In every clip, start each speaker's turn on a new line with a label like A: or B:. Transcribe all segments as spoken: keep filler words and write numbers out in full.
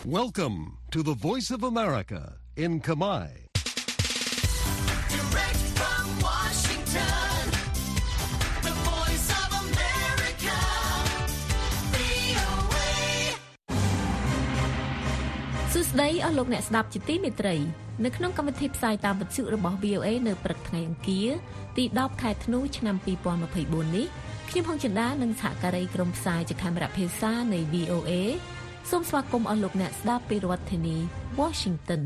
A: Welcome to the Voice of America in Khmer.
B: Direct from Washington, the Voice of America, វី អូ เอ
C: សួស្តីអស់លោកអ្នកស្ដាប់ជាទីមេត្រីនៅក្នុងកម្មវិធីផ្សាយតាមវិទ្យុរបស់ វី អូ เอ នៅព្រឹកថ្ងៃអង្គារទីដប់ខែធ្នូឆ្នាំពីរពាន់ម្ភៃបួននេះខ្ញុំហងចិន្តានិងសហការីក្រុមផ្សាយជាកាមេរ៉ាភាសានៃ វី អូ เอ សូមស្វាគមន៍អស់លោកអ្នកស្ដាប់ពីរដ្ឋធានី Washington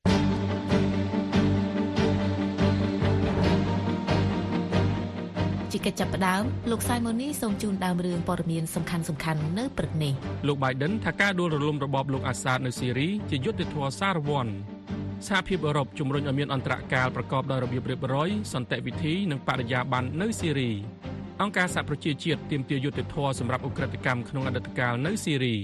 C: ជាកិច្ចចាប់ផ្ដើមលោកសៃម៉ូនីសូមជូនដើមរឿងព័ត៌មានសំខាន់ៗនៅព្រឹកនេះ
D: លោក Biden ថាការដួលរលំរបបលោកអាសាតនៅស៊ីរីជាយុទ្ធធម៌សារវ័នសហភាពអឺរ៉ុបជំរុញឲ្យមានអន្តរកាលប្រកបដោយរបៀបរៀបរយសន្តិវិធីនិងបរិយាបន្ននៅស៊ីរីអង្គការសហប្រជាជាតិទាមទារយុត្តិធម៌សម្រាប់ឧក្រិដ្ឋកម្មក្នុងអតីតកាលនៅស៊ីរី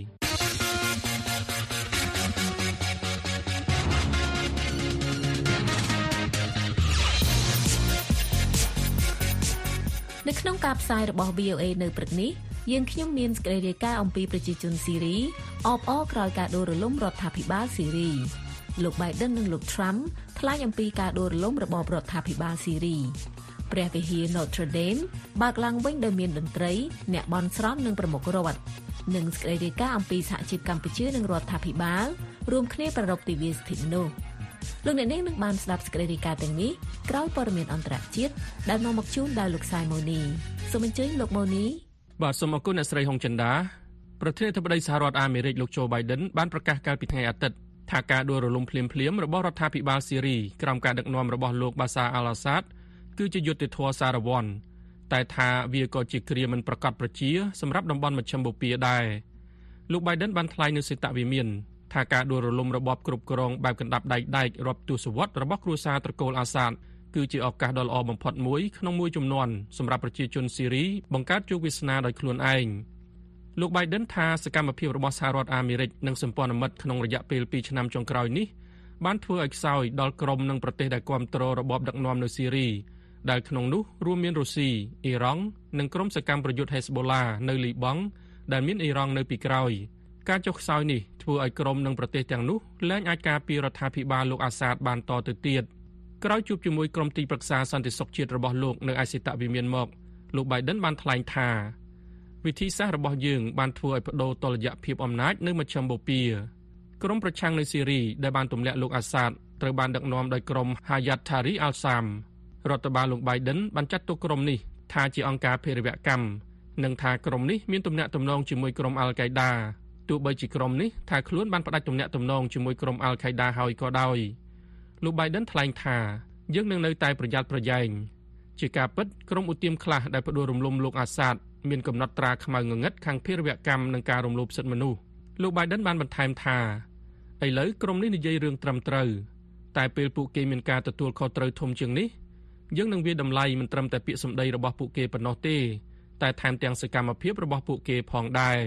C: នៅក្នុងការផ្សាយរបស់ វី អូ เอ នៅព្រឹកនេះយើងខ្ញុំមានសេចក្តីរាយការណ៍អំពីប្រជាជនស៊ីរីអបអរក្រោយការដួលរលំរដ្ឋាភិបាលស៊ីរីលោក Biden និងលោក Trump ថ្លែងអំពីការដួលរលំរបបរដ្ឋាភិបាលស៊ីរីព្រះវិហារ Notre Dame បើកឡើងវិញដោយមានតន្ត្រីអ្នកបន់ស្រន់និងប្រមុខរដ្ឋនិងសេចក្តីរាយការណ៍អំពីសហជីពកម្ពុជានិងរដ្ឋាភិបាលរួមគ្នាប្រារព្ធទិវាសិទ្ធិមនុស្សលោកអ្នកនាងនឹងបានស្ដាប់សេចក្តីរាយការណ៍ទាំងនេះក្រោយព័ត៌មានអន្តរជាតិដែលនាំមកជូនដោយលោកសៃម៉ូនីសូមអញ្ជើញលោកម៉ូនី
D: បាទសូមអរគុណអ្នកស្រីហុងចិន្តាប្រធានាធិបតីសហរដ្ឋអាមេរិកលោកโจ Biden បានប្រកាសកាលពីថ្ងៃអាទិត្យថាការដួលរលំភ្លាមៗរបស់រដ្ឋាភិបាលស៊ីរីក្រោមការដឹកនាំរបស់លោកបាសាអាល់អាសាតគឺជាយុត្តិធម៌សារវ័នតែថាវាក៏ជាគ្រាមិនប្រកបប្រជាសម្រាប់តំបន់មជ្ឈិមបូព៌ាដែរលោក Biden បានថ្លែងនៅសេតវិមានថាការដួលរលំរបបគ្រប់គ្រងបែបកណ្ដាប់ដែកដែករាប់ទសវត្សរ៍របស់គ្រួសារត្រកូលអាសាតគឺជាឱកាសដ៏ល្អបំផុតមួយក្នុងមួយជំនាន់សម្រាប់ប្រជាជនស៊ីរីបង្កើតជោគវាសនាដោយខ្លួនឯងលោក Biden ថាសកម្មភាពរបស់សហរដ្ឋអាមេរិកនិងសម្ព័ន្ធមិត្តក្នុងរយៈពេលពីរឆ្នាំចុងក្រោយនេះបានធ្វើឲ្យខ្សោយដល់ក្រុមនិងប្រទេសដែលគាំទ្ររបបដឹកនាំនៅស៊ីរីដែលក្នុងនោះរួមមានរុស្ស៊ីអ៊ីរ៉ង់និងក្រុមសកម្មប្រយុទ្ធ Hezbollah នៅលីបង់ដែលមានអ៊ីរ៉ង់នៅពីក្រោយការចុះខ្សោយនេះធ្វើឲ្យក្រុមនិងប្រទេសទាំងនោះលែងអាចការពាររដ្ឋាភិបាលលោកអាសាតបានតទៅទៀតក្រោយជួបជាមួយក្រុមទីប្រឹក្សាសន្តិសុខជាតិរបស់លោកនៅឯសេតវិមានមកលោក Biden បានថ្លែងថាវិធីសាស្ត្ររបស់យើងបានធ្វើឲ្យបដូរតុល្យភាពអំណាចនៅមជ្ឈិមបូព៌ាក្រុមប្រឆាំងនៅស៊ីរីដែលបានទម្លាក់លោកអាសាតត្រូវបានដឹកនាំដោយក្រុម Hayat Tahrir al-Sham រដ្ឋបាលលោក Biden បានចាត់ទុកក្រុមនេះថាជាអង្គការភេរវកម្មនិងថាក្រុមនេះមានទំនាក់ទំនងជាមួយក្រុម Al-Qaeda ទោះបីជាក្រុមនេះថាខ្លួនបានផ្ដាច់ទំនាក់ទំនងជាមួយក្រុម Al-Qaeda ហើយក៏ដោយលោក Biden ថ្លែងថាយើងនឹងនៅតែប្រយ័ត្នប្រយែងជាការពិតក្រុមឧទាមខ្លះដែលផ្ដួលរំលំលោកអាសាតមានកំណត់ត្រាខ្មៅងងឹតខាងភេរវកម្មនិងការរំលោភសិទ្ធិមនុស្សលោក Biden បានបន្ថែមថាឥឡូវក្រុមនេះនិយាយរឿងត្រឹមត្រូវតែពេលពួកគេមានការទទួលខុសត្រូវធំជាងនេះយើងនឹងវាតម្លៃមិនត្រឹមតែពាក្យសម្ដីរបស់ពួកគេប៉ុណ្ណោះទេតែថែមទាំងសកម្មភាពរបស់ពួកគេផងដែរ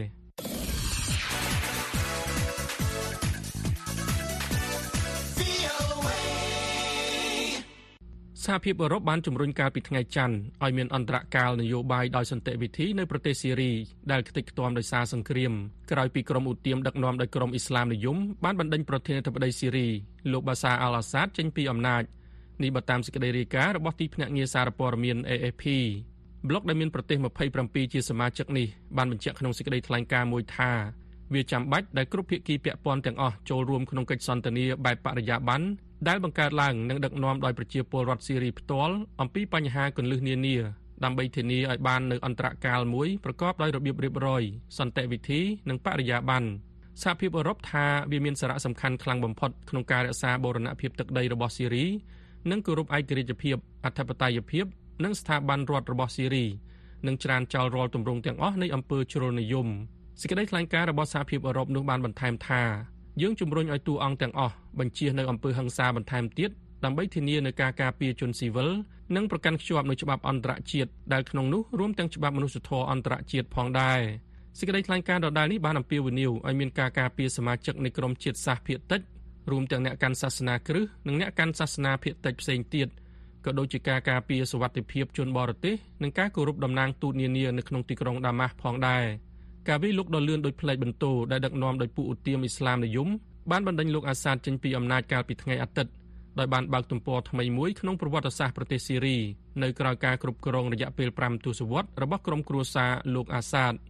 D: សហភាពអឺរ៉ុបបានជំរុញកាលពីថ្ងៃច័ន្ទឲ្យមានអន្តរកាលនយោបាយដោយសន្តិវិធីនៅប្រទេសស៊ីរីដែលខ្ទេចខ្ទាំដោយសារសង្គ្រាមក្រោយពីក្រុមឧទាមដឹកនាំដោយក្រុមអ៊ីស្លាមនិយមបានបណ្ដេញប្រធានាធិបតីស៊ីរីលោកបាសាអាល់អាសាតចេញពីអំណាចនេះបើតាមសេចក្តីរាយការណ៍របស់ទីភ្នាក់ងារសារព័ត៌មាន เอ เอฟ พี ប្លុកដែលមានប្រទេសម្ភៃប្រាំពីរជាសមាជិកនេះបានបញ្ជាក់ក្នុងសេចក្តីថ្លែងការណ៍មួយថាវាចាំបាច់ដែលគ្រប់ភាគីពាក់ព័ន្ធទាំងអស់ចូលរួមក្នុងកិច្ចសន្ទនាបែបបរិយាបន្នដែលបង្កើតឡើងនិងដឹកនាំដោយប្រជាពលរដ្ឋស៊ីរីផ្ទាល់អំពីបញ្ហាគន្លឹះនានាដើម្បីធានាឲ្យបាននូវអន្តរកាលមួយប្រកបដោយរបៀបរៀបរយសន្តិវិធីនិងបរិយាបន្នសហភាពអឺរ៉ុបថាវាមានសារៈសំខាន់ខ្លាំងបំផុតក្នុងការរក្សាបូរណភាពទឹកដីរបស់ស៊ីរីនិងគោរពឯករាជ្យភាពអធិបតេយ្យភាពនិងស្ថាប័នរដ្ឋរបស់ស៊ីរីនិងច្រានចោលរាល់ទម្រង់ទាំងអស់នៃអំពើជ្រុលនិយមសេចក្តីថ្លែងការណ៍របស់សហភាពអឺរ៉ុបនោះបានបន្ថែមថាយើងជំរុញឲ្យតួអង្គទាំងអស់បញ្ជៀសនៅអំពើហិង្សាបន្ថែមទៀតដើម្បីធានានូវការការពារជនស៊ីវិលនិងប្រកាន់ខ្ជាប់នូវច្បាប់អន្តរជាតិដែលក្នុងនោះរួមទាំងច្បាប់មនុស្សធម៌អន្តរជាតិផងដែរសេចក្តីថ្លែងការណ៍ដដែលនេះបានអំពាវនាវឲ្យមានការការពារសមាជិកនៃក្រុមជាតិសាសន៍ភាគតិចរួមទាំងអ្នកកាន់សាសនាគ្រឹះនិងអ្នកកាន់សាសនាភាគតិចផ្សេងទៀតក៏ដូចជាការការពារសុវត្ថិភាពជនបរទេសនិងការគោរពតំណាងទូតនានានៅក្នុងទីក្រុងដាម៉ាស់ផងដែរការវិលុកដ៏លឿនដោយផ្លេចបន្ទោដែលដឹកនាំដោយពួកឧទាមអ៊ីស្លាមនិយមបានបណ្ដេញលោកអាសាដចេញពីអំណាចកាលពីថ្ងៃអាទិត្យដោយបានបើកទំព័រថ្មីមួយក្នុងប្រវត្តិសាស្ត្រប្រទេសស៊ីរីនៅក្រៅការគ្រប់គ្រងរយៈពេល5ទសវត្សរ៍របស់ក្រុមគ្រួសារលោកអាសាដ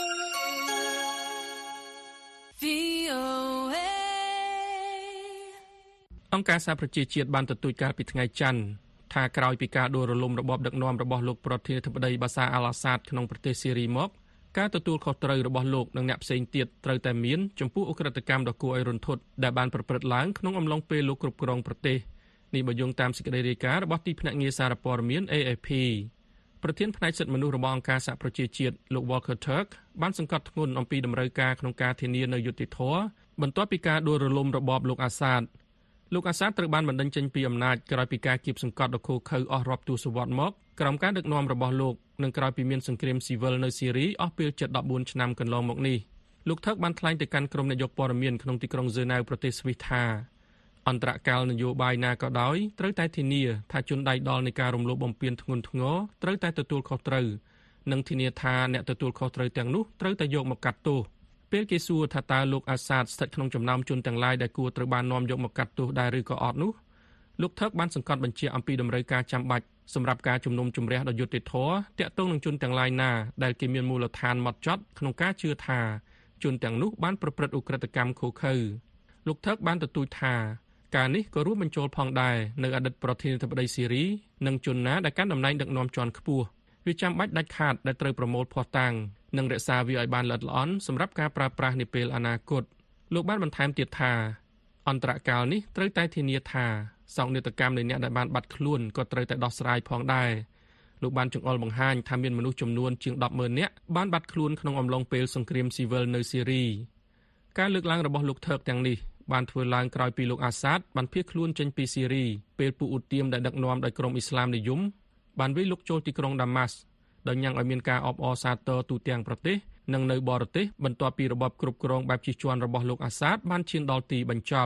D: អង្គការសហប្រជាជាតិបានទទូចកាលពីថ្ងៃច័ន្ទថាក្រោយពីការដួលរលំរបបដឹកនាំរបស់លោកប្រធានាធិបតីបាសាអាល់អាសាដក្នុងប្រទេសស៊ីរីមកការទទួលខុសត្រូវរបស់លោកនិងអ្នកផ្សេងទៀតត្រូវតែមានចំពោះឧក្រិដ្ឋកម្មដ៏គួរឲ្យរន្ធត់ដែលបានប្រព្រឹត្តឡើងក្នុងអំឡុងពេលលោកគ្រប់គ្រងប្រទេសនេះបើយោងតាមសេចក្តីរាយការណ៍របស់ទីភ្នាក់ងារសារព័ត៌មាន A F P ប្រធានផ្នែកសិទ្ធិមនុស្សរបស់អង្គការសហប្រជាជាតិលោក Volker Turk បានសង្កត់ធ្ងន់អំពីតម្រូវការក្នុងការធានានូវយុត្តិធម៌បន្ទាប់ពីការដួលរលំរបបលោកអាសាដលោកអាសាដត្រូវបានបណ្តេញចេញពីអំណាចក្រោយពីការគៀបសង្កត់ដ៏ឃោរឃៅអស់រាប់ទសវត្សរ៍មកក្រោមការដឹកនាំរបស់លោកនិងក្រោយពីមានសង្គ្រាមស៊ីវិលនៅស៊ីរីអស់ពេលជិត14ឆ្នាំកន្លងមកនេះលោកថឹកបានថ្លែងទៅកាន់ក្រុមនាយកព័ត៌មានក្នុងទីក្រុងហ្សឺណែវប្រទេសស្វីសថាអន្តរកាលនយោបាយណាក៏ដោយត្រូវតែធានាថាជនដៃដល់នៃការរំលោភបំពានធ្ងន់ធ្ងរត្រូវតែទទួលខុសត្រូវនិងធានាថាអ្នកទទួលខុសត្រូវទាំងនោះត្រូវតែយកមកកាត់ទោសពេលគេសួរថាតើលោកអាសាដស្ថិតក្នុងចំណោមជនទាំងឡាយដែលគួរត្រូវបាននាំយកមកកាត់ទោសដែរឬក៏អត់នោះលោកថឹកបានសង្កត់បញ្ជាក់អំពីតម្រូវការចាំបាច់សម្រាប់ការជំនុំជម្រះដ៏យុត្តិធម៌ទាក់ទងនឹងជនទាំងឡាយណាដែលគេមានមូលដ្ឋានហ្មត់ចត់ក្នុងការជឿថាជនទាំងនោះបានប្រព្រឹត្តឧក្រិដ្ឋកម្មឃោរឃៅលោកថឹកបានទទូចថាការនេះក៏រួមបញ្ចូលផងដែរនៅអតីតប្រធានាធិបតីស៊ីរីនិងជនណាដែលកាន់តំណែងដឹកនាំជាន់ខ្ពស់វាចាំបាច់ដាច់ខាតដែលត្រូវប្រមូលភស្តុតាងនិងរក្សាវាឲ្យបានល្អិតល្អន់សម្រាប់ការប្រើប្រាស់នាពេលអនាគតលោកបានបន្ថែមទៀតថាអន្តរកាលនេះត្រូវតែធានាថាសោកនាដកម្មនៃអ្នកដែលបានបាត់ខ្លួនក៏ត្រូវតែដោះស្រាយផងដែរលោកបានចង្អុលបង្ហាញថាមានមនុស្សចំនួនជាង ដប់ម៉ឺន នាក់បានបាត់ខ្លួនក្នុងអំឡុងពេលសង្គ្រាមស៊ីវិលនៅស៊ីរីការលើកឡើងរបស់លោកថឹកទាំងនេះបានធ្វើឡើងក្រោយពីលោកអាសាដបានភៀសខ្លួនចេញពីស៊ីរីពេលពួកឧទាមដែលដឹកនាំដោយក្រុមអ៊ីស្លាមនិយមបានវាយលុកចូលទីក្រុងដាម៉ាស់ដោយញ៉ាំងឲ្យមានការអបអរសាទរទូទាំងប្រទេសនិងនៅបរទេសបន្ទាប់ពីរបបគ្រប់គ្រងបែបជិះជាន់របស់លោកអាសាដបានឈានដល់ទីបញ្ចប់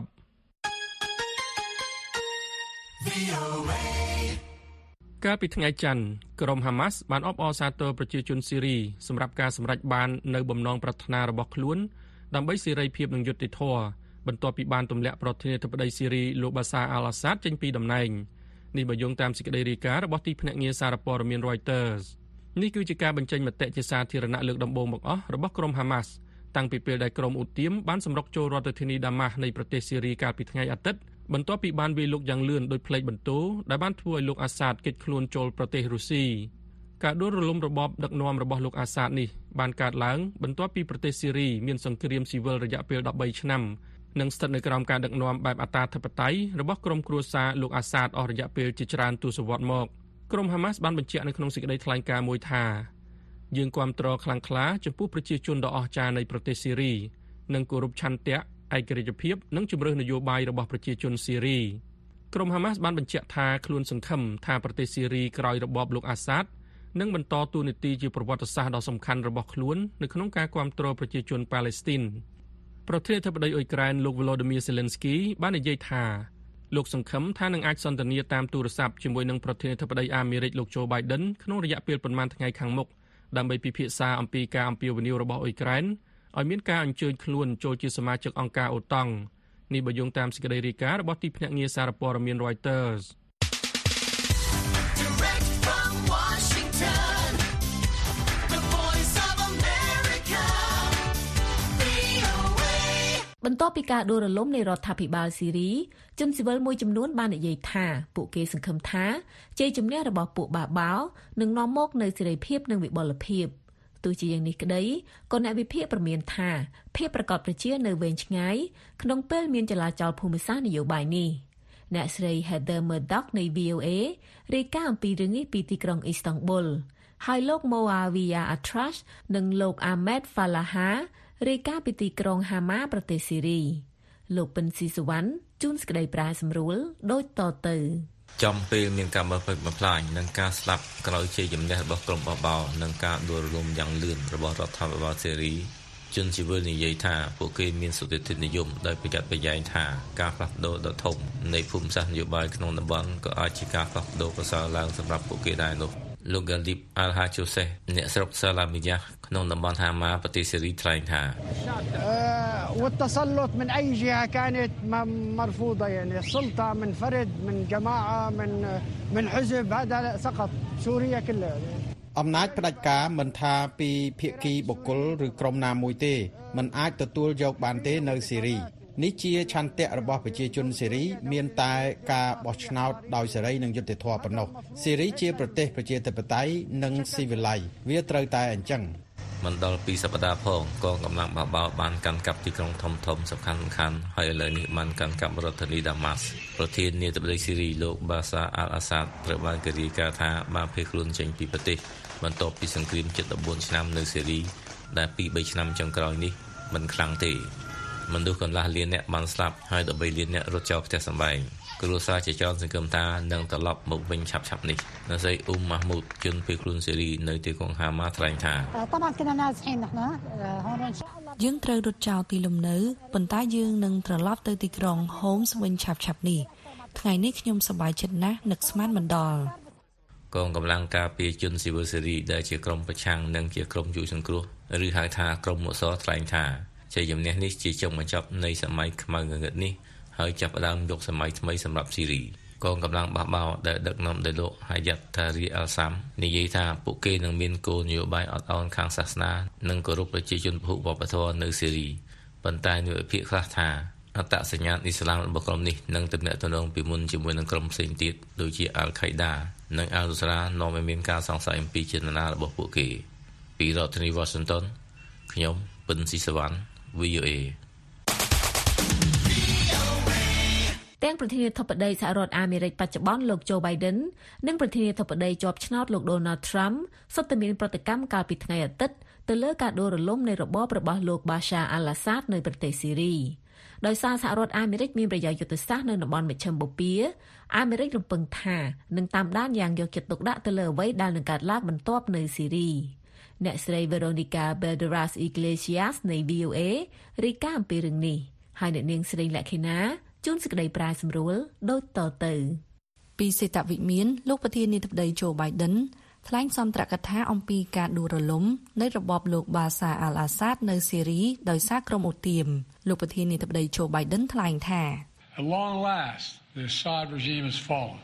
D: កាលពីថ្ងៃច័ន្ទក្រុមហាម៉ាស់បានអបអរសាទរប្រជាជនស៊ីរីសម្រាប់ការសម្រេចបាននៅបំណងប្រាថ្នារបស់ខ្លួនដើម្បីសេរីភាពនិងយុត្តិធម៌បន្ទាប់ពីបានទម្លាក់ប្រធានាធិបតីស៊ីរីលោកបាសាអាល់អាសាដចេញពីតំណែងនេះបើយោងតាមសេចក្តីរាយការណ៍របស់ទីភ្នាក់ងារសារព័ត៌មាន Reuters នេះគឺជាការបញ្ចេញមតិជាសាធារណៈលើកដំបូងបង្អស់របស់ក្រុមហាម៉ាស់តាំងពីពេលដែលក្រុមឧទាមបានសម្រុកចូលរដ្ឋធានីដាម៉ាស់នៃប្រទេសស៊ីរីកាលពីថ្ងៃអាទិត្យបន្ទាប់ពីបានវាយលុកយ៉ាងលឿនដោយផ្លេចបន្ទោដែលបានធ្វើឲ្យលោកអាសាដគេចខ្លួនចូលប្រទេសរុស្ស៊ីការដួលរលំរបបដឹកនាំរបស់លោកអាសាដនេះបានកើតឡើងបន្ទាប់ពីប្រទេសស៊ីរីមានសង្គ្រាមស៊ីវិលរយៈពេល13ឆ្នាំនិងស្ថិតនៅក្រោមការដឹកនាំបែបអត្តាធិបតេយ្យរបស់ក្រុមគ្រួសារលោកអាសាដអស់រយៈពេលជាច្រើនទសវត្សរ៍មកក្រុមហាម៉ាស់បានបញ្ជាក់នៅក្នុងសេចក្តីថ្លែងការណ៍មួយថាយើងគាំទ្រខ្លាំងក្លាចំពោះប្រជាជនដ៏អស្ចារ្យនៃប្រទេសស៊ីរីនិងគោរពឆន្ទៈឯករាជ្យភាពនិងជំរឿននយោបាយរបស់ប្រជាជនស៊ីរីក្រុមហាម៉ាស់បានបញ្ជាក់ថាខ្លួនសង្ឃឹមថាប្រទេសស៊ីរីក្រោយរបបលោកអាសាដនឹងបន្តតួនាទីជាប្រវត្តិសាស្ត្រដ៏សំខាន់របស់ខ្លួននៅក្នុងការគាំទ្រប្រជាជនប៉ាឡេស្ទីនប្រធានាធិបតីអ៊ុយក្រែនលោក Volodymyr Zelensky បាននិយាយថាលោកសង្ឃឹមថានឹងអាចសន្ទនាតាមទូរស័ព្ទជាមួយនឹងប្រធានាធិបតីអាមេរិកលោក Joe Biden ក្នុងរយៈពេលប្រមាណថ្ងៃខាងមុខដើម្បីពិភាក្សាអំពីការអំពាវនាវរបស់អ៊ុយក្រែនឲ្យមានការអញ្ជើញខ្លួនចូលជាសមាជិកអង្គការអូតង់នេះបើយោងតាមសេចក្តីរាយការណ៍របស់ទីភ្នាក់ងារសារព័ត៌មាន Reuters
B: Direct from Washington, the voice of America, វី អូ เอ
C: បន្ទាប់ពីការដួលរលំនៃរដ្ឋាភិបាលស៊ីរីជនស៊ីវិលមួយចំនួនបាននិយាយថាពួកគេសង្ឃឹមថាជ័យជំនះរបស់ពួកបាបោនឹងនាំមកនូវសេរីភាពនិងវិបុលភាពទោះជាយ៉ាងនេះក្តីក៏អ្នកវិភាគប្រមានថាភាពប្រកបប្រជានៅវែងឆ្ងាយក្នុងពេលមានចលាចលភូមិសាស្ត្រនយោបាយនេះអ្នកស្រី Heather Murdoch នៃ វី អូ เอ រាយការណ៍អំពីរឿងនេះពីទីក្រុងអ៊ីស្តង់ប៊ុលហើយលោក Moawia Atrash និងលោក Ahmed Falaha រាយការណ៍ពីទីក្រុងហាម៉ាប្រទេសស៊ីរីលោកពិនស៊ីសវណ្ណជួនសេចក្តីប្រាសម្រួលដូចតទៅ
E: ចំពេលមានការបំផ្លិចបំផ្លាញនិងការស្លាប់ក្រោយជ័យជំនះរបស់ក្រុមបបោនិងការដួលរលំយ៉ាងលឿនរបស់រដ្ឋាភិបាលសេរីជនស៊ីវិលនិយាយថាពួកគេមានសុតិធិនិយមដោយប្រយ័ត្នប្រយែងថាការផ្លាស់ប្ដូរដ៏ធំនៃភូមិសាស្ត្រនយោបាយក្នុងតំបន់ក៏អាចជាការផ្លាស់ប្ដូរប្រសើរឡើងសម្រាប់ពួកគេដែរនោះលោក Gandhi Al-Hajoseh អ្នកស្រុកសាឡាមីយ៉ាក្នុងតំបន់ហាម៉ាប្រទេសសេរីថ្លែងថា
F: والتسلط من أي جهة كانت مرفوضة يعني السلطة من فرد من جماعة من من حزب هذا سقط سوريا كلها
G: អំណាចផ្ដាច់ការមិនថាពីភាគីបុគ្គលឬក្រុមណាមួយទេមិនអាចទទួលយកបានទេនៅសេរីនេះជាឆន្ទៈរបស់ប្រជាជនសេរីមានតែការបោះឆ្នោតដោយសេរីនិងយុត្តិធម៌ប៉ុណ្ណោះសេរីជាប្រទេសប្រជាធិបតេយ្យនិងស៊ីវិល័យវាត្រូវតែអញ្ចឹង
E: មិនដល់ពីសប្តាហ៍ផងកងកម្លាំងបះបោរបានកាន់កាប់ទីក្រុងធំធំសំខាន់សំខាន់ហើយឥឡូវនេះបានកាន់កាប់រដ្ឋធានីដាម៉ាស់ប្រធានាធិបតីសេរីលោកបាសាអាល់អាសាដត្រូវបានគេរាយការណ៍ថាបានភៀសខ្លួនចេញពីប្រទេសបន្ទាប់ពីសង្គ្រាមជិតដប់បួនឆ្នាំនៅសេរីដែលពីរបីឆ្នាំចុងក្រោយនេះមិនខ្លាំងទេមនុស្សកន្លះលានអ្នកបានស្លាប់ហើយដប់បីលានអ្នករត់ចោលផ្ទះសម្បែងគ្រួសារជាច្រើនសង្ឃឹមថានឹងត្រឡប់មកវិញឆាប់ៗនេះអ្នកស្រីអ៊ុំម៉ាហ្មូតជនភៀសខ្លួនសេរីនៅទីក្រុងហាម៉ាថ្លែងថា
C: យើងត្រូវរត់ចោលទីលំនៅប៉ុន្តែយើងនឹងត្រឡប់ទៅទីក្រុង Homs វិញឆាប់ៗនេះថ្ងៃនេះខ្ញុំសប្បាយចិត្តណាស់នឹកស្មានមិនដល់
E: កងកម្លាំងការពារជនស៊ីវិលសេរីដែលជាក្រុមប្រឆាំងនិងជាក្រុមជួយសង្គ្រោះឬហៅថាក្រុមមុសថ្លែងថាជ័យជំនះនេះជាចុងបញ្ចប់នៃសម័យខ្មៅងងឹតនេះហើយចាប់ផ្ដើមយកសម័យថ្មីសម្រាប់ស៊ីរីកងកម្លាំងបះបោរដែលដឹកនាំដោយលោកហាយ៉ាត់តារីអល់សាំនិយាយថាពួកគេនឹងមានគោលនយោបាយអត់ឱនខាងសាសនានិងគោរពប្រជាជនពហុវប្បធម៌នៅស៊ីរីប៉ុន្តែនិវិភាគខ្លះថាអត្តសញ្ញាណអ៊ីស្លាមរបស់ក្រុមនេះនឹងទំនាក់ទំនងពីមុនជាមួយនឹងក្រុមផ្សេងទៀតដូចជាអាល់ខៃដានិងអាល់នូស្រានាំឲ្យមានការសង្ស័យអំពីចេតនារបស់ពួកគេពីរដ្ឋធានី Washington ខ្ញុំពិនស៊ីសវណ្ណ វី អូ เอ
C: ទាំងប្រធានាធិបតីសហរដ្ឋអាមេរិកបច្ចុប្បន្នលោក Joe Biden និងប្រធានាធិបតីជាប់ឆ្នោតលោក Donald Trump សុទ្ធតែមានប្រតិកម្មកាលពីថ្ងៃអាទិត្យទៅលើការដួលរលំនៃរបបរបស់លោក Bashar al-Assad នៅប្រទេសស៊ីរីដោយសារសហរដ្ឋអាមេរិកមានប្រយោជន៍យុទ្ធសាស្ត្រនៅតំបន់មជ្ឈិមបូព៌ាអាមេរិករំពឹងថានឹងតាមដានយ៉ាងយកចិត្តទុកដាក់ទៅលើអ្វីដែលនឹងកើតឡើងបន្ទាប់នៅស៊ីរីអ្នកស្រី Veronica Balderas Iglesias នៃ វី អូ เอ រាយការណ៍អំពីរឿងនេះហើយអ្នកនាងស្រីលក្ខិណាជួនសេចក្តីប្រាយសម្រួលដូចតទៅពីសេតវិមានលោកប្រធានាធិបតី Joe Biden ថ្លែងសន្ទរកថាអំពីការដួលរលំនៃរបបលោក Bashar al-Assad នៅស៊ីរីដោយសារក្រុមអូទៀមលោកប្រធានាធិបតី Joe Biden ថ្លែងថា
H: At long last the Assad regime has fallen.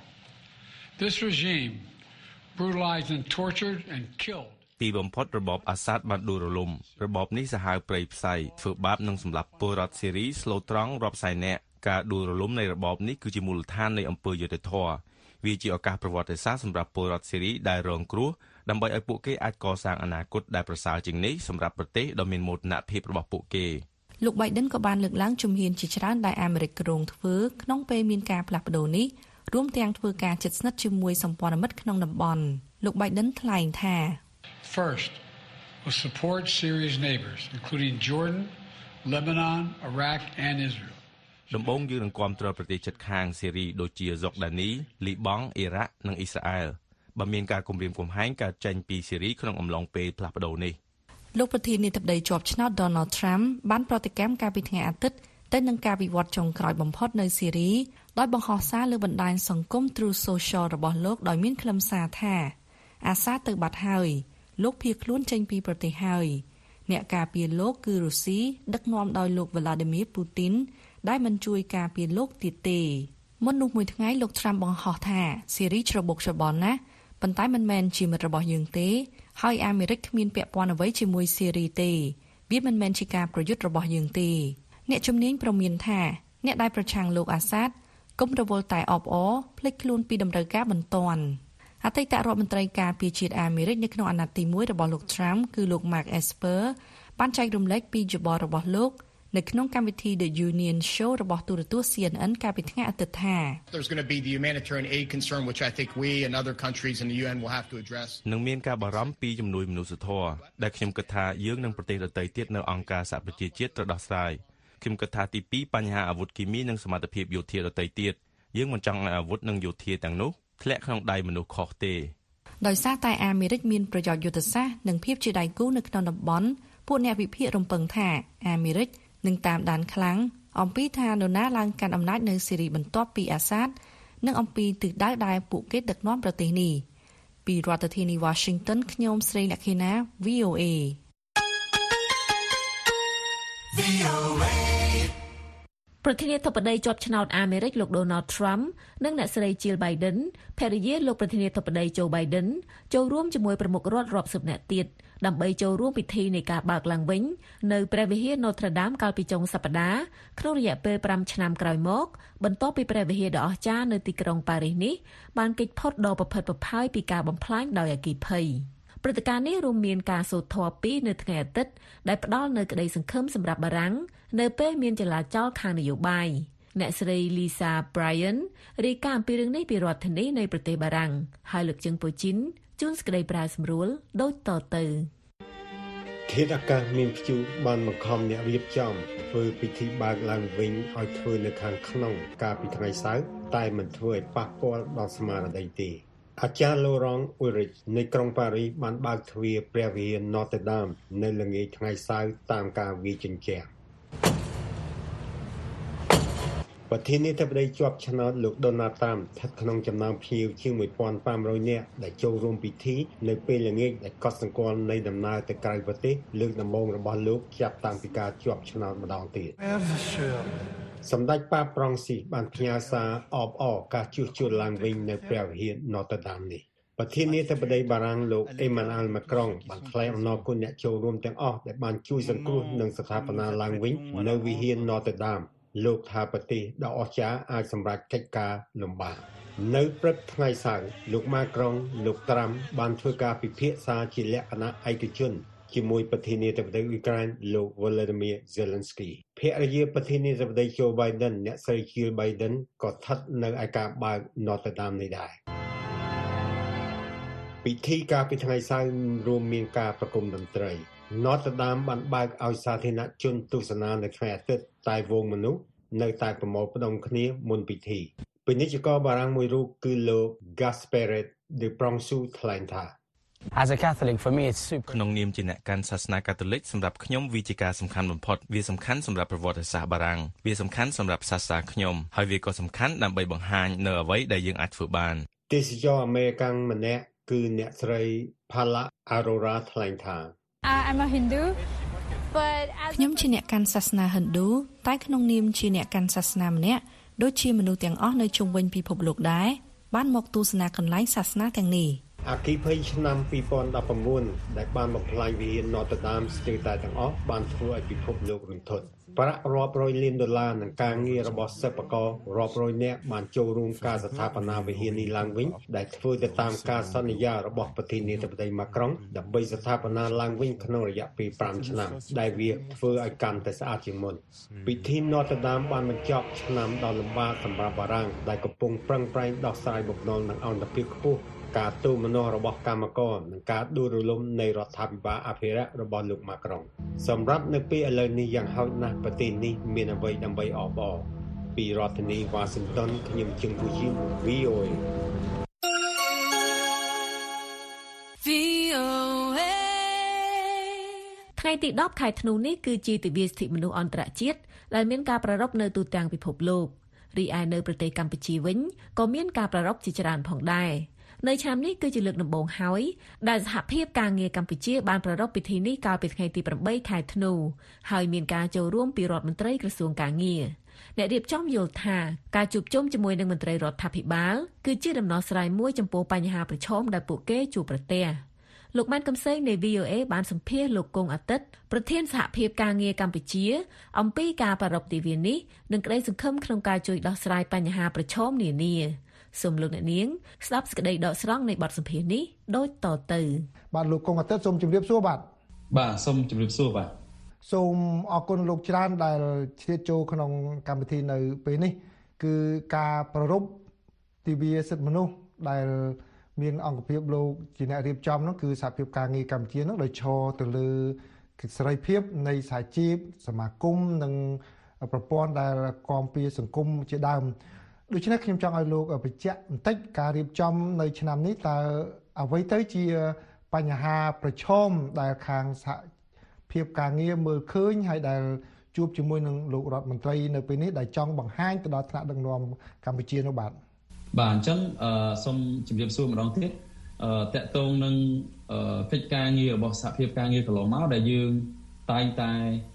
H: This regime brutalized and tortured and killed
I: ទីបំផុតរបបអាសាដបានដួលរលំរបបនេះសាហាវព្រៃផ្សៃធ្វើបាបនិងសម្លាប់ពលរដ្ឋសេរីស្លូតត្រង់រាប់សែននាក់ការដួលរលំនៃរបបនេះគឺជាមូលដ្ឋាននៃអំពើយុត្តិធម៌វាជាឱកាសប្រវត្តិសាស្ត្រសម្រាប់ពលរដ្ឋសេរីដែលរងគ្រោះដើម្បីឲ្យពួកគេអាចកសាងអនាគតដែលប្រសើរជាងនេះសម្រាប់ប្រទេសដ៏មានមោទនភាពរបស់ពួកគេ
C: លោក Biden ក៏បានលើកឡើងជំហានជាច្រើនដែលអាមេរិកគ្រោងធ្វើក្នុងពេលមានការផ្លាស់ប្ដូរនេះរួមទាំងធ្វើការជិតស្និទ្ធជាមួយសម្ព័ន្ធមិត្តក្នុងតំបន់លោក Biden ថ្លែងថា
H: First, we'll support Syria's neighbors, including Jordan, Lebanon, Iraq, and Israel.
I: ដំបូងយើងនឹងគាំទ្រប្រទេសជិតខាងសេរីដូចជាហ្សុកដានី លីបង់ អ៊ីរ៉ាក់ និងអ៊ីស្រាអែលបើមានការគំរាមកំហែងកើតចេញពីសេរីក្នុងអំឡុងពេលផ្លាស់ប្ដូរនេះ
C: លោកប្រធានាធិបតីជាប់ឆ្នោត Donald Trump បានប្រតិកម្មកាលពីថ្ងៃអាទិត្យទៅនឹងការវិវត្តចុងក្រោយបំផុតនៅស៊ីរីដោយបង្ហោះសារលើបណ្ដាញសង្គម Truth Social របស់លោកដោយមានខ្លឹមសារថាអាសាទៅបាត់ហើយលោកភៀសខ្លួនចេញពីប្រទេសហើយអ្នកការពារលោកគឺរុស្ស៊ីដឹកនាំដោយលោក Vladimir Putin ដែលមិនជួយការពារលោកទៀតទេមុននោះមួយថ្ងៃលោក Trump បង្ហោះថាសេរីច្របូកច្របល់ណាស់ប៉ុន្តែមិនមែនជាមិត្តរបស់យើងទេហើយអាមេរិកគ្មានពាក់ព័ន្ធអ្វីជាមួយសេរីទេវាមិនមែនជាការប្រយុទ្ធរបស់យើងទេអ្នកជំនាញប្រមានថាអ្នកដែលប្រឆាំងលោកអាសាដកុំរវល់តែអបអរភ្លេចខ្លួនពីតម្រូវការបន្ទាន់អតីតរដ្ឋមន្ត្រីការពារជាតិអាមេរិកនៅក្នុងអាណត្តិទីមួយរបស់លោក Trump គឺលោក Mark Esper បានចែករំលែកពីយោបល់របស់លោកនៅក្នុងកម្មវិធី The Union Show របស់ទូរទស្សន៍ C N N កាលពីថ្ងៃអាទិត្យថា
J: There's going to be the humanitarian aid concern which I think we and other countries in the U N will have to address.
I: នឹងមានការបារម្ភពីជំនួយមនុស្សធម៌ដែលខ្ញុំគិតថាយើងនិងប្រទេសដទៃទៀតនៅអង្គការសហប្រជាជាតិត្រូវដោះស្រាយខ្ញុំគិតថាទីពីរបញ្ហាអាវុធគីមីនិងសមត្ថភាពយោធាដទៃទៀតយើងមិនចង់ឲ្យអាវុធនិងយោធាទាំងនោះធ្លាក់ក្នុងដៃមនុស្សខុសទេ
C: ដោយសារតែអាមេរិកមានប្រយោជន៍យុទ្ធសាស្ត្រនិងភាពជាដៃគូនៅក្នុងតំបន់ពួកអ្នកវិភាគរំពឹងថាអាមេរិកនឹងតាមដានខ្លាំងអំពីថានរណាឡើងកាន់អំណាចនៅស៊ីរីបន្ទាប់ពីអាសាដនិងអំពីទិសដៅដែលពួកគេដឹកនាំប្រទេសនេះពីរដ្ឋធានី Washington ខ្ញុំស្រីលក្ខិណា វី អូ เอប្រធានាធិបតីជាប់ឆ្នោតអាមេរិកលោក Donald Trump និងអ្នកស្រី Jill Biden ភរិយាលោកប្រធានាធិបតី Joe Biden ចូលរួមជាមួយប្រមុខរដ្ឋរាប់សិបនាក់ទៀតដើម្បីចូលរួមពិធីនៃការបើកឡើងវិញនៅព្រះវិហារ Notre Dame កាលពីចុងសប្តាហ៍ក្នុងរយៈពេលប្រាំឆ្នាំក្រោយមកបន្ទាប់ពីព្រះវិហារដ៏អស្ចារ្យនៅទីក្រុងប៉ារីសនេះបានគេចផុតដ៏ប្រផិតប្រផាយពីការបំផ្លាញដោយអគ្គិភ័យព្រឹត្តិការណ៍នេះរួមមានការសូត្រធម៌ពីរនៅថ្ងៃអាទិត្យដែលផ្ដល់នូវក្តីសង្ឃឹមសម្រាប់បារាំងនៅពេលមានចលាចលខាងនយោបាយអ្នកស្រី Lisa Bryan រាយការណ៍អំពីរឿងនេះពីរដ្ឋធានីនៃប្រទេសបារាំងហើយលោកជឹងពូជីនជួនសេចក្តីប្រាសម្រួលដូចតទៅ
K: ធាតុអាកាសមានព្យុះបានបង្ខំអ្នករៀបចំធ្វើពិធីបើកឡើងវិញឲ្យធ្វើនៅខាងក្នុងកាលពីថ្ងៃសៅរ៍តែមិនធ្វើឲ្យប៉ះពាល់ដល់ស្មារតីទេអាចារ្យ Laurent Ulrich នៃក្រុងប៉ារីសបានបើកទ្វារព្រះវិហារ Notre Dame នៅល្ងាចថ្ងៃសៅរ៍តាមការវាយជញ្ជាំងប្រធានាធិបតីជាប់ឆ្នោតលោក Donald Trump ស្ថិតក្នុងចំណោមភ្ញៀវជាង một nghìn năm trăm នាក់ដែលចូលរួមពិធីនៅពេលល្ងាចដែលកត់សម្គាល់នៃដំណើរទៅក្រៅប្រទេសលើកដំបូងរបស់លោកចាប់តាំងពីការជាប់ឆ្នោតម្ដងទៀតសម្ដេចប៉ាប្រង់ស៊ីសបានផ្ញើសារអបអរការជួសជុលឡើងវិញនៅព្រះវិហារ Notre Dame នេះប្រធានាធិបតីបារាំងលោក Emmanuel Macron បានថ្លែងអំណរគុណអ្នកចូលរួមទាំងអស់ដែលបានជួយសង្គ្រោះនិងស្ថាបនាឡើងវិញនៅវិហារ Notre Dameលោកថាប្រទេសដ៏អស្ចារ្យអាចសម្រេចកិច្ចការលំបាកនៅព្រឹកថ្ងៃសៅរ៍លោកម៉ាក្រុងលោកត្រាំបានធ្វើការពិភាក្សាជាលក្ខណៈឯកជនជាមួយប្រធានាធិបតីអ៊ុយក្រែនលោក Volodymyr Zelensky ភរិយាប្រធានាធិបតី Joe Biden អ្នកស្រី Jill Biden ក៏ស្ថិតនៅឯការបើក Notre Dame នេះដែរពិធីការពីថ្ងៃសៅរ៍រួមមានការប្រគំតន្ត្រី Notre Dame បានបើកឲ្យសាធារណជនទស្សនានៅថ្ងៃអាទិត្យតែវងមនុស្សនៅតែប្រមូលផ្ដុំគ្នាមុនពិធីពាណិជ្ជករបារាំងមួយរូបគឺលោក Gasperet de Pronsu ថ្លែងថា
L: As a Catholic for me it's super
I: ក្នុងនាមជាអ្នកកាន់សាសនាកាតូលិកសម្រាប់ខ្ញុំវាជាការសំខាន់បំផុតវាសំខាន់សម្រាប់ប្រវត្តិសាស្ត្របារាំងវាសំខាន់សម្រាប់សាសនាខ្ញុំហើយវាក៏សំខាន់ដើម្បីបង្ហាញនៅអ្វីដែលយើងអាចធ្វើបាន
K: ទេសចរអាមេរិកម្នាក់គឺអ្នកស្រី Phala Arora ថ្លែងថា
M: I'm a Hindu but ខ្ញុំជាអ្នកកាន់សាសនាហិណ្ឌូតែក្នុងនាមជាអ្នកកាន់សាសនាម្នាក់ដូចជាមនុស្សទាំងអស់នៅជុំវិញពិភពលោកដែរបានមកទស្សនាកន្លែងសាសនាទាំងនេះ
K: អគ្គិភ័យឆ្នាំពីរពាន់ដប់ប្រាំ៩ដែលបានបំផ្លាញវិហារ Notre Dame ស្ទើរតែទាំងអស់បានធ្វើឲ្យពិភពលោករន្ធត់ប្រាក់រាប់រយលានដុល្លារនិងការងាររបស់សិប្បកររាប់រយនាក់បានចូលរួមការស្ថាបនាវិហារនេះឡើងវិញដែលធ្វើទៅតាមការសន្យារបស់ប្រធានាធិបតី Macron ដើម្បីស្ថាបនាឡើងវិញក្នុងរយៈពេលប្រាំឆ្នាំដែលវាធ្វើឲ្យកាន់តែស្អាតជាងមុនពិធី Notre Dame បានបញ្ចប់ឆ្នាំដ៏លំបាកសម្រាប់បារាំងដែលកំពុងប្រឹងប្រែងដោះស្រាយបំណុលនិងអន្តរភាពខ្ពស់ការទូមនោះរបស់កម្មករនិងការដួលរលំនៃរដ្ឋាភិបាលអភិរក្សរបស់លោក Macron សម្រាប់នៅពេលឥឡូវនេះយ៉ាងហោចណាស់ប្រទេសនេះមានអ្វីដើម្បីអបអរពីរដ្ឋធានី Washington ខ្ញុំជឹងពូជីន វី អូ អេ
B: វី អូ អេ
C: ថ្ងៃទីដប់ខែធ្នូនេះគឺជាទិវាសិទ្ធិមនុស្សអន្តរជាតិដែលមានការប្រារព្ធនៅទូទាំងពិភពលោករីឯនៅប្រទេសកម្ពុជាវិញក៏មានការប្រារព្ធជាច្រើនផងដែរនៅឆ្នាំនេះគឺជាលើកដំបូងហើយដែលសហភាពការងារកម្ពុជាបានប្រារព្ធពិធីនេះកាលពីថ្ងៃទីប្រាំបីខែធ្នូហើយមានការចូលរួមពីរដ្ឋមន្ត្រីក្រសួងការងារអ្នករៀបចំយល់ថាការជួបជុំជាមួយនឹងមន្ត្រីរដ្ឋាភិបាលគឺជាដំណោះស្រាយមួយចំពោះបញ្ហាប្រឈមដែលពួកគេជួបប្រទះលោកម៉ែនកំសែងនៃ វី អូ អេ បានសម្ភាសន៍លោកគង់អាទិត្យប្រធានសហភាពការងារកម្ពុជាអំពីការប្រារព្ធទិវានេះនិងក្តីសង្ឃឹមក្នុងការជួយដោះស្រាយបញ្ហាប្រឈមនានាសូមលោកអ្នកនាងស្ដាប់សេចក្តីដកស្រង់នៃបទសម្ភាសន៍នេះដូចតទៅ
N: បាទលោកកុងអាទិត្យសូមជម្រាបសួរបាទ
O: បាទសូមជម្រាបសួរបាទ
N: សូមអរគុណលោកច្រើនដែលឆ្លៀតចូលក្នុងកម្មវិធីនៅពេលនេះគឺការប្រារព្ធទិវាសិទ្ធិមនុស្សដែលមានអង្គភាពលោកជាអ្នករៀបចំនោះគឺសហភាពការងារកម្ពុជានោះដោយឈរទៅលើសេរីភាពនៃសហជីពសមាគមនិងប្រព័ន្ធដែលគាំពៀសង្គមជាដើមដូច្នេះខ្ញុំចង់ឲ្យលោកបញ្ជាក់បន្តិចការរៀបចំនៅឆ្នាំនេះតើអ្វីទៅជាបញ្ហាប្រឈមដែលខាងសហភាពការងារមើលឃើញហើយដែលជួបជាមួយនឹងលោករដ្ឋមន្ត្រីនៅពេលនេះដែលចង់បង្ហាញទៅដល់ថ្នាក់ដឹកនាំកម្ពុជានោះបាទ
O: បាទអញ្ចឹងសូមជម្រាបសួរម្ដងទៀតតកតងនឹងកិច្ចការងាររបស់សហភាពការងារកន្លងមកដែលយើងតែងតែ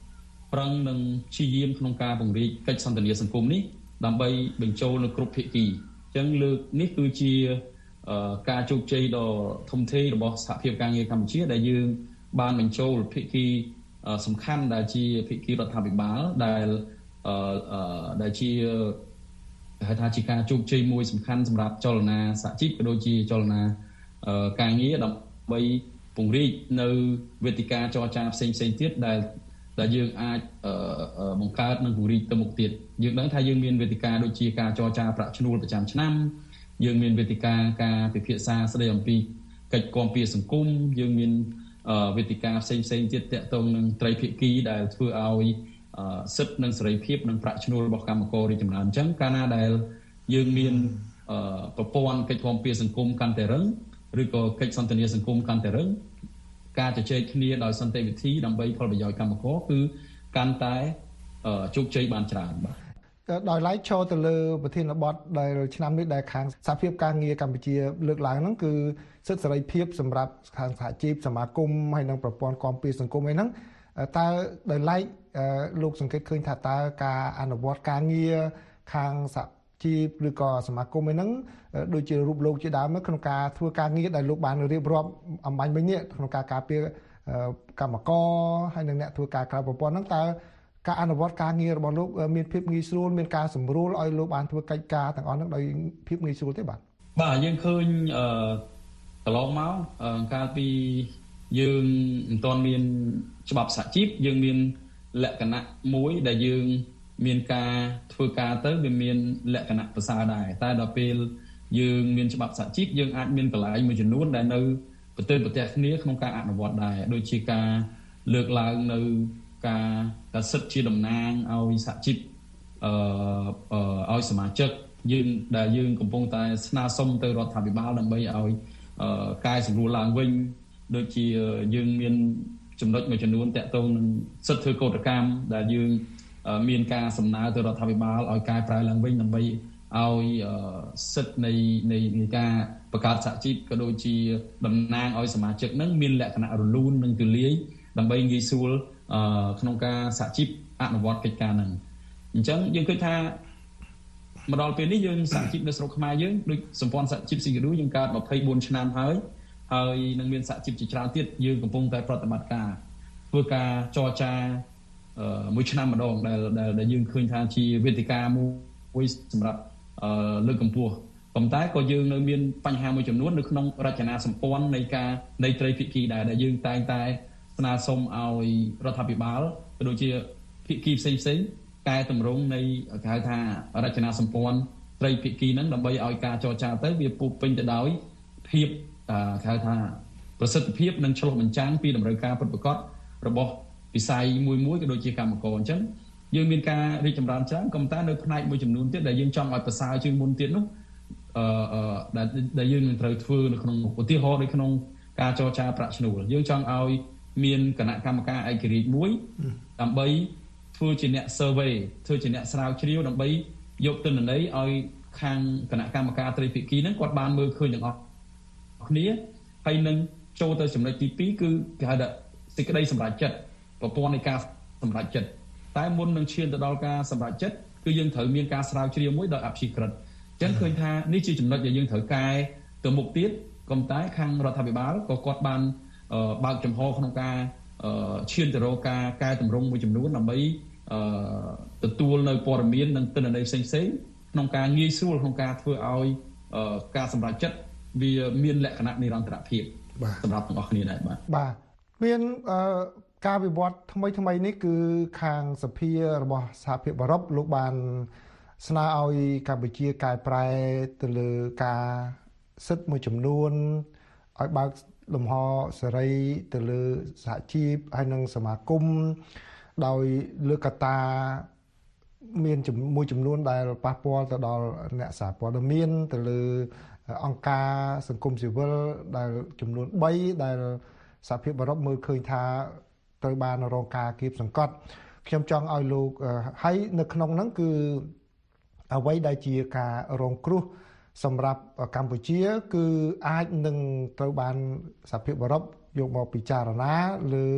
O: ប្រឹងនឹងព្យាយាមក្នុងការពង្រីកកិច្ចសន្ទនាសង្គមនេះដើម្បីបញ្ចូលនៅគ្រប់ភាគីអញ្ចឹងលើកនេះគឺជាការជោគជ័យដ៏ធំធេងរបស់សហភាពការងារកម្ពុជាដែលយើងបានបញ្ចូលភាគីសំខាន់ដែលជាភាគីរដ្ឋាភិបាលដែលដែលជាហៅថាជាការជោគជ័យមួយសំខាន់សម្រាប់ចលនាសហជីពក៏ដូចជាចលនាការងារដើម្បីពង្រីកនៅវេទិកាចរចាផ្សេងផ្សេងទៀតដែលដែលយើងអាចបង្កើតនិងពង្រីកទៅមុខទៀតយើងដឹងថាយើងមានវេទិកាដូចជាការចរចាប្រាក់ឈ្នួលប្រចាំឆ្នាំយើងមានវេទិកាការពិភាក្សាស្ដីអំពីកិច្ចគាំពារសង្គមយើងមានវេទិកាផ្សេងផ្សេងទៀតទាក់ទងនឹងត្រីភាគីដែលធ្វើឲ្យសិទ្ធិនិងសេរីភាពនិងប្រាក់ឈ្នួលរបស់កម្មកររីកចម្រើនអញ្ចឹងកាលណាដែលយើងមានប្រព័ន្ធកិច្ចគាំពារសង្គមកាន់តែរឹងឬក៏កិច្ចសន្ទនាសង្គមកាន់តែរឹងការជជែកគ្នាដោយសន្តិវិធីដើម្បីផលប្រយោជន៍កម្មករគឺកាន់តែជោគជ័យបានច្រើនបាទ
N: ដោយឡែកចូលទៅលើប្រធានបទដែលឆ្នាំនេះដែលខាងសហភាពការងារកម្ពុជាលើកឡើងហ្នឹងគឺសិទ្ធិសេរីភាពសម្រាប់ខាងសហជីពសមាគមហើយនិងប្រព័ន្ធគាំពារសង្គមអីហ្នឹងតើដោយឡែកលោកសង្កេតឃើញថាតើការអនុវត្តការងារខាងសហជីពឬក៏សមាគមអីហ្នឹងដូចជារូបលោកជាដើមក្នុងការធ្វើការងារដែលលោកបានរៀបរាប់អំបញ្ញមិញនេះក្នុងការការពារកម្មករហើយនិងអ្នកធ្វើការក្រៅប្រព័ន្ធហ្នឹងតើការអនុវត្តការងាររបស់លោកមានភាពងាយស្រួលមានការសម្រួលឲ្យលោកបានធ្វើកិច្ចការទាំងអស់ហ្នឹងដោយភាពងាយស្រួលទេបាទ
O: បាទយើងឃើញអឺកន្លងមកកាលពីយើងមិនទាន់មានច្បាប់សហជីពយើងមានលក្ខណៈមួយដែលយើងមានការធ្វើការទៅវាមានលក្ខណៈប្រសើរដែរតែដល់ពេលយើងមានច្បាប់សហជីពយើងអាចមានកន្លែងមួយចំនួនដែលនៅប្រទេសប្រទេសគ្នាក្នុងការអនុវត្តដែរដូចជាការលើកឡើងនៅការការសិទ្ធិជាតំណាងឲ្យសហជីពអឺឲ្យសមាជិកយើងដែលយើងកំពុងតែស្នើសុំទៅរដ្ឋាភិបាលដើម្បីឲ្យកែសម្រួលឡើងវិញដូចជាយើងមានចំណុចមួយចំនួនតាក់ទងនឹងសិទ្ធិធ្វើកោតកម្មដែលយើងមានការសំណើទៅរដ្ឋាភិបាលឲ្យកែប្រែឡើងវិញដើម្បីឲ្យសិទ្ធិនៃនៃការបង្កើតសហជីពក៏ដូចជាតំណាងឲ្យសមាជិកនឹងមានលក្ខណៈរលូននិងទូលាយដើម្បីងាយស្រួលក្នុងការសហជីពអនុវត្តកិច្ចការហ្នឹងអញ្ចឹងយើងឃើញថាមកដល់ពេលនេះយើងសហជីពនៅស្រុកខ្មែរយើងដូចសម្ព័ន្ធសហជីពស៊ីកាឌូយើងកើតម្ភៃបួនឆ្នាំហើយហើយនឹងមានសហជីពជាច្រើនទៀតយើងកំពុងតែប្រតិបត្តិការធ្វើការចរចាមួយឆ្នាំម្ដងដែលដែលយើងឃើញថាជាវេទិកាមួយសម្រាប់លើកកម្ពស់ប៉ុន្តែក៏យើងនៅមានបញ្ហាមួយចំនួននៅក្នុងរចនាសម្ព័ន្ធនៃការនៃត្រីភាគីដែរដែលយើងតែងតែស្នើសុំឲ្យរដ្ឋាភិបាលក៏ដូចជាភាគីផ្សេងផ្សេងកែតម្រង់នៃគេហៅថារចនាសម្ព័ន្ធត្រីភាគីហ្នឹងដើម្បីឲ្យការចរចាទៅវាពុះពេញទៅដោយភាពគេហៅថាប្រសិទ្ធភាពនិងឆ្លុះបញ្ចាំងពីតម្រូវការពិតប្រាកដរបស់វិស័យមួយមួយក៏ដូចជាកម្មករអញ្ចឹងយើងមានការរីកចម្រើនច្រើនក៏តែនៅផ្នែកមួយចំនួនទៀតដែលយើងចង់ឲ្យប្រសើរជាងមុនទៀតនោះអឺដែលយើងនឹងត្រូវធ្វើនៅក្នុងឧទាហរណ៍នៅក្នុងការចរចាប្រាក់ឈ្នួលយើងចង់ឲ្យមានគណៈកម្មការឯករាជ្យមួយដើម្បីធ្វើជាអ្នក survey ធ្វើជាអ្នកស្រាវជ្រាវដើម្បីយកទិន្នន័យឲ្យខាងគណៈកម្មការត្រីភាគីហ្នឹងគាត់បានមើលឃើញទាំងអស់គ្នាហើយនឹងចូលទៅចំណុចទីពីរគឺគេហៅថាសេចក្តីសម្រេចចិត្តប្រព័ន្ធនៃការសម្រេចចិត្តតែមុននឹងឈានទៅដល់ការសម្រេចចិត្តគឺយើងត្រូវមានការស្រាវជ្រាវមួយដោយអព្យាក្រឹតអញ្ចឹងឃើញថានេះជាចំណុចដែលយើងត្រូវកែទៅមុខទៀតក៏តែខាងរដ្ឋាភិបាលក៏គាត់បានបើកចំហក្នុងការឈានទៅរកការកែតម្រង់មួយចំនួនដើម្បីទទួលនៅព័ត៌មាននិងទិន្នន័យផ្សេងៗក្នុងការងាយស្រួលក្នុងការធ្វើឲ្យការសម្រេចចិត្តវាមានលក្ខណៈនិរន្តរភាពសម្រាប់ទាំងអស់គ្នាដែរបាទ
N: បាទមានការវិវត្តថ្មីថ្មីនេះគឺខាងសភារបស់សហភាពអឺរ៉ុបលោកបានស្នើឲ្យកម្ពុជាកែប្រែទៅលើការសិទ្ធិមួយចំនួនឲ្យបើកលំហសេរីទៅលើសហជីពហើយនិងសមាគមដោយលើកកត្តាមានមួយចំនួនដែលប៉ះពាល់ទៅដល់អ្នកសារព័ត៌មានទៅលើអង្គការសង្គមស៊ីវិលដែលចំនួនបីដែលសហភាពអឺរ៉ុបមើលឃើញថាត្រូវបានរងការគៀបសង្កត់ខ្ញុំចង់ឲ្យលោកហើយនៅក្នុងហ្នឹងគឺអ្វីដែលជាការរងគ្រោះសម្រាប់កម្ពុជាគឺអាចនឹងត្រូវបានសហភាពអឺរ៉ុបយកមកពិចារណាលើ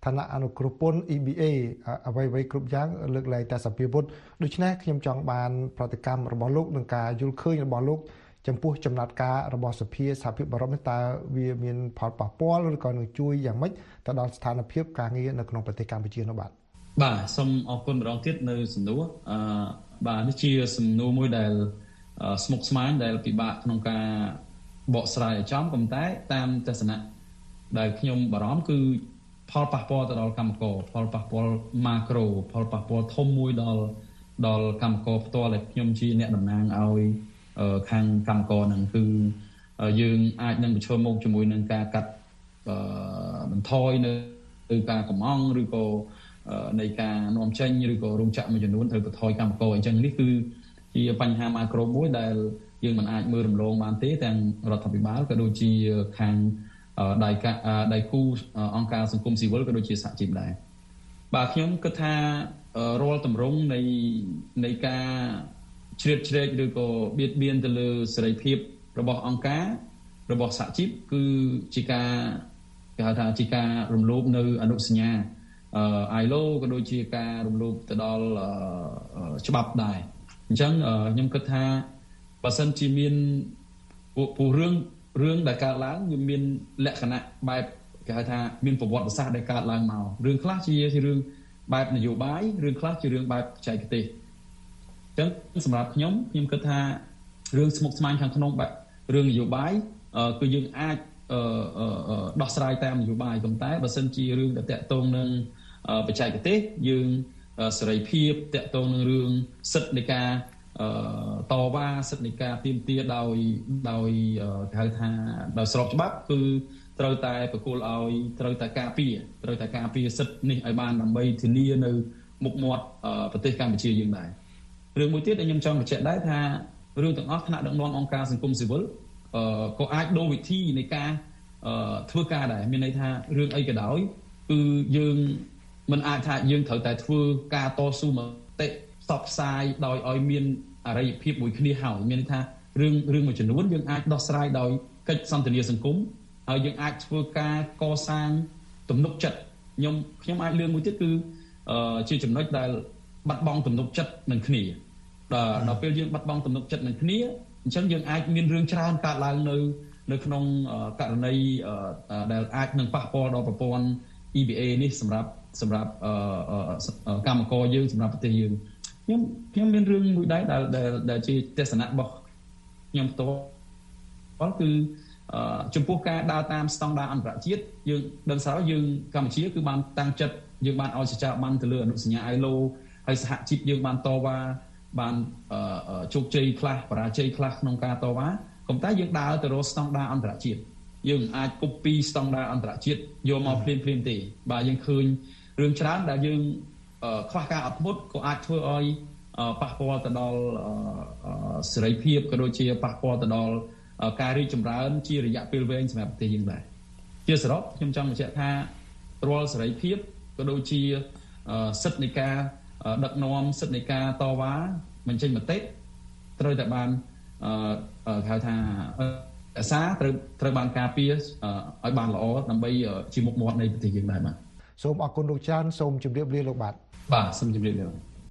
N: ឋានៈអនុគ្រោះពន្ធ E B A អ្វីៗគ្រប់យ៉ាងលើកលែងតែសភាវុធដូច្នេះខ្ញុំចង់បានប្រតិកម្មរបស់លោកនឹងការយល់ឃើញរបស់លោកចំពោះចំណាត់ការរបស់សភាសហភាពអឺរ៉ុបនេះតើវាមានផលប៉ះពាល់ឬក៏នឹងជួយយ៉ាងម៉េចទៅដល់ស្ថានភាពការងារនៅក្នុងប្រទេសកម្ពុជានោះបាទ
O: បាទសូមអរគុណម្ដងទៀតនៅសំណួរអឺបាទនេះជាសំណួរមួយដែលស្មុគស្មាញដែលពិបាកក្នុងការបកស្រាយឲ្យចំប៉ុន្តែតាមទស្សនៈដែលខ្ញុំបារម្ភគឺផលប៉ះពាល់ទៅដល់កម្មករផលប៉ះពាល់ម៉ាក្រូផលប៉ះពាល់ធំមួយដល់ដល់កម្មករផ្ទាល់ដែលខ្ញុំជាអ្នកតំណាងឲ្យខាងកម្មករហ្នឹងគឺយើងអាចនឹងប្រឈមមុខជាមួយនឹងការកាត់បន្ថយនៅឬការកំងឬក៏នៃការនាំចេញឬក៏រោងចក្រមួយចំនួនត្រូវបន្ថយកម្មករអញ្ចឹងនេះគឺជាបញ្ហាម៉ាក្រូមួយដែលយើងមិនអាចមើលរំលងបានទេទាំងរដ្ឋាភិបាលក៏ដូចជាខាងដៃដៃគូអង្គការសង្គមស៊ីវិលក៏ដូចជាសហជីពដែរបាទខ្ញុំគិតថារាល់ទម្រង់នៃនៃការជ្រៀតជ្រែកឬក៏បៀតបៀនទៅលើសេរីភាពរបស់អង្គការរបស់សហជីពគឺជាការគេហៅថាជាការរំលោភនៅអនុសញ្ញាអឺ I L O ក៏ដូចជាការរំលោភទៅដល់ច្បាប់ដែរអញ្ចឹងខ្ញុំគិតថាបើសិនជាមានពួករឿងរឿងដែលកើតឡើងវាមានលក្ខណៈបែបគេហៅថាមានប្រវត្តិសាស្ត្រដែលកើតឡើងមករឿងខ្លះជាជារឿងបែបនយោបាយរឿងខ្លះជារឿងបែបបច្ចេកទេសអញ្ចឹងសម្រាប់ខ្ញុំខ្ញុំគិតថារឿងស្មុគស្មាញខាងក្នុងបែបរឿងនយោបាយគឺយើងអាចដោះស្រាយតាមនយោបាយប៉ុន្តែបើសិនជារឿងដែលតាក់ទងនឹងបច្ចេកទេសយើងសេរីភាពតាក់ទងនឹងរឿងសិទ្ធិនៃការតវ៉ាសិទ្ធិនៃការទាមទារដោយដោយគេហៅថាដោយស្របច្បាប់គឺត្រូវតែប្រគល់ឲ្យត្រូវតែការពារត្រូវតែការពារសិទ្ធិនេះឲ្យបានដើម្បីធានានៅមុខមាត់ប្រទេសកម្ពុជាយើងដែររឿងមួយទៀតដែលខ្ញុំចង់បញ្ជាក់ដែរថារឿងទាំងអស់ថ្នាក់ដឹកនាំអង្គការសង្គមស៊ីវិលក៏អាចដូរវិធីនៃការធ្វើការដែរមានន័យថារឿងអីក៏ដោយគឺយើងមិនអាចថាយើងត្រូវតែធ្វើការតស៊ូមតិផ្សព្វផ្សាយដោយឲ្យមានអរិយភាពមួយគ្នាហើយមានន័យថារឿងរឿងមួយចំនួនយើងអាចដោះស្រាយដោយកិច្ចសន្ទនាសង្គមហើយយើងអាចធ្វើការកសាងទំនុកចិត្តខ្ញុំខ្ញុំអាចលើកមួយទៀតគឺជាចំណុចដែលបាត់បង់ទំនុកចិត្តនឹងគ្នាដល់ដល់ពេលយើងបាត់បង់ទំនុកចិត្តនឹងគ្នាអញ្ចឹងយើងអាចមានរឿងច្រើនកើតឡើងនៅនៅក្នុងករណីដែលអាចនឹងប៉ះពាល់ដល់ប្រព័ន្ធ E B A នេះសម្រាប់សម្រាប់កម្មករយើងសម្រាប់ប្រទេសយើងខ្ញុំខ្ញុំមានរឿងមួយដែរដែលដែលជាទស្សនៈរបស់ខ្ញុំផ្ទាល់គឺចំពោះការដើរតាមស្តង់ដារអន្តរជាតិយើងដឹងស្រាប់យើងកម្ពុជាគឺបានតាំងចិត្តយើងបានឲ្យសេចក្ដីបានទៅលើអនុសញ្ញា I L O ហើយសហជីពយើងបានតវ៉ាបានជោគជ័យខ្លះបរាជ័យខ្លះក្នុងការតវ៉ាប៉ុន្តែយើងដើរទៅរកស្តង់ដារអន្តរជាតិយើងអាច copy ស្តង់ដារអន្តរជាតិយកមកភ្លាមភ្លាមទេបាទយើងឃើញរឿងច្រើនដែលយើងខ្វះការអត់ធ្មត់ក៏អាចធ្វើឲ្យប៉ះពាល់ទៅដល់សេរីភាពក៏ដូចជាប៉ះពាល់ទៅដល់ការរីកចម្រើនជារយៈពេលវែងសម្រាប់ប្រទេសយើងដែរជាសរុបខ្ញុំចង់បញ្ជាក់ថារាល់សេរីភាពក៏ដូចជាសិទ្ធិនៃការដឹកនាំសិទ្ធិនៃការតវ៉ាបញ្ចេញមតិត្រូវតែបានគេហៅថាអាសាត្រូវត្រូវបានការពារឲ្យបានល្អដើម្បីជាមុខមាត់នៃប្រទេសយើងដែរបាទ
N: សូមអរគុណលោកច្រើនសូមជម្រាបលាលោកបាទ
O: បាទសូមជម្រាបលា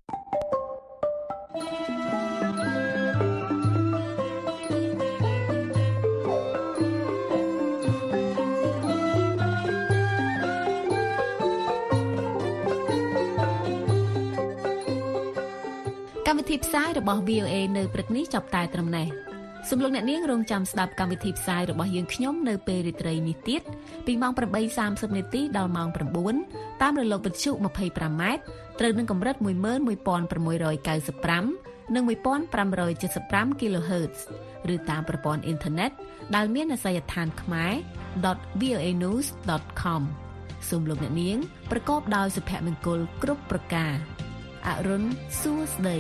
C: កម្មវិធីផ្សាយរបស់ V O A នៅព្រឹកនេះចាប់តែត្រឹមនេះសូមលោកអ្នកនាងរងចាំស្ដាប់កម្មវិធីផ្សាយរបស់យើងខ្ញុំនៅពេលរាត្រីនេះទៀតពីម៉ោង ប្រាំបីសាមសិប នាទីដល់ម៉ោង ៩ តាមរលកវិទ្យុ ยี่สิบห้า ម៉ែត្រត្រូវនឹងកម្រិត một nghìn một trăm sáu mươi និង một nghìn năm trăm bảy mươi lăm គីឡូហឺតซ์ ឬតាមប្រព័ន្ធអ៊ីនធឺណិតដែលមានអាសយដ្ឋាន ខ្មែរ ដត វី អូ เอ ញូស ដត ខម សូមលោកអ្នកនាងប្រកបដោយសុភមង្គលគ្រប់ប្រការអរុនសួស្ដី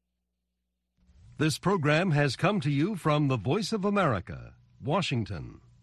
A: This program has come to you from the Voice of America, Washington.